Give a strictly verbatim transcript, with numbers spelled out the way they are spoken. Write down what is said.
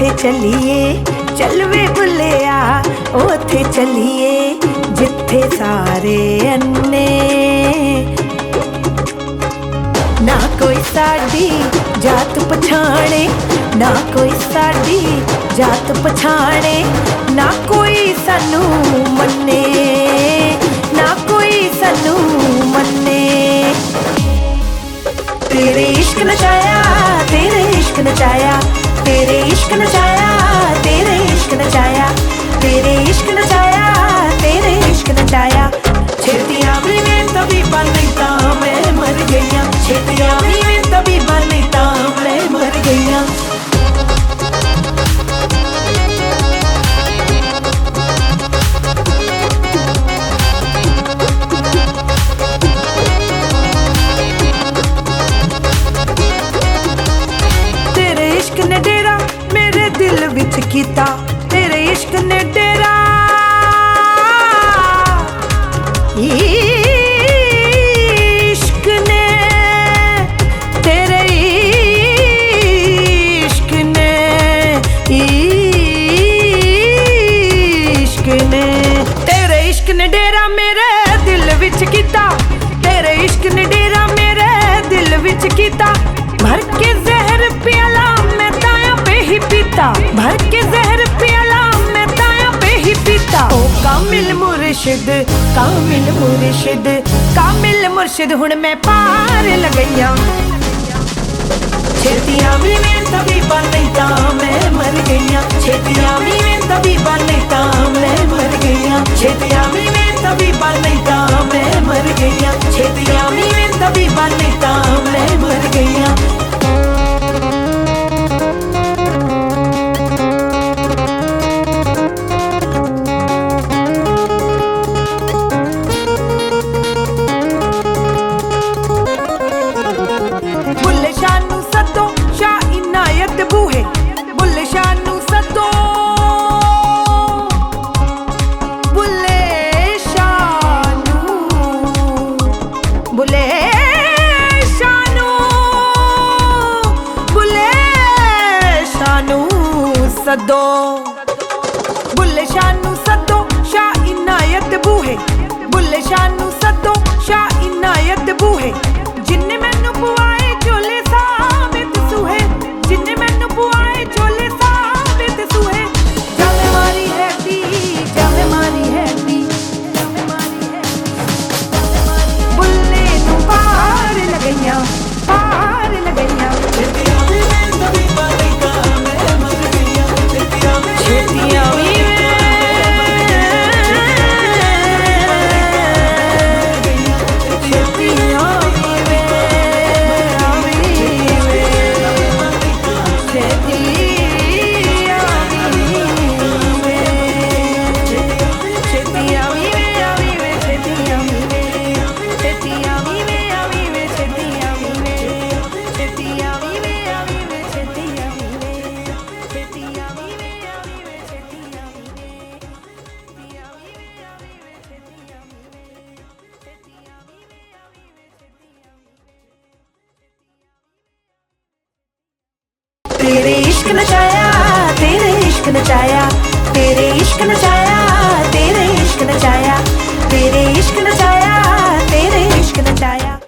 ओथे चलिए चल वे बुलिया, ओथे चलिए जिथे सारे अन्ने। ना कोई साडी जात पछाणे, ना कोई साडी जात पछाणे, ना कोई सानू मन्ने, ना कोई सानू मन्ने। तेरे इश्क नचाया, तेरे इश्क नचाया, तेरे इश्क नचाया, तेरे इश्क नचाया, तेरे इश्क नचाया, तेरे इश्क नचाया। छेतियां भी मैं तभी नहीं तां मैं मर गईयां, छेतियां भी मैं तभी नहीं तां मैं मर गईयां। तेरे इश्क ने डेरा मेरे दिल विच कीता, तेरे इश्क ने डेरा, इश्क ने तेरे इश्क ने, इश्क ने तेरे इश्क ने डेरा मेरे दिल विच कीता, तेरे इश्क ने डेरा मेरे दिल विच कीता। भर के जहर प्याला मैं ताया पे ही पीता, भर के जहर प्याला मैं ताया पे ही पीता। ओ कामिल मुर्शिद, कामिल मुर्शिद, कामिल मुर्शिद हुण मैं पार लगईयां। छेतियां भी मैं तभी नहीं तां मैं मर गईयां, छेतियां भी मैं तभी नहीं तां मैं मर गईयां, छेतियां भी मैं तभी नहीं तां मैं मर गईयां, छेतियां भी मैं तभी नहीं तां मैं मर गईयां। बुल्ले शाह नू सदो शाह इनायत बूहे, बुल्ले शाह नू सदो, बुल्ले शाह नू, बुल्ले शाह नू, बुल्ले शाह नू सदो, बुल्ले शाह नू सदो शाह इनायत बूहे, बुल्ले शाह नू सदो शाह इनायत बूहे। जिन्ने मैनू पुआए झोले साबित सूहे, जिन्ने मैनू पुआए झोले साबित सूहे। जावे मारी है दी, जावे मारी है दी, बुल्ले नू पार लगईयां, पार लगईयां। छेतियां भी मैं तभी नहीं तां मैं मर गईयां, छेतियां भी छेतियां भी तेरे इश्क नचाया, तेरे इश्क नचाया, तेरे इश्क नचाया।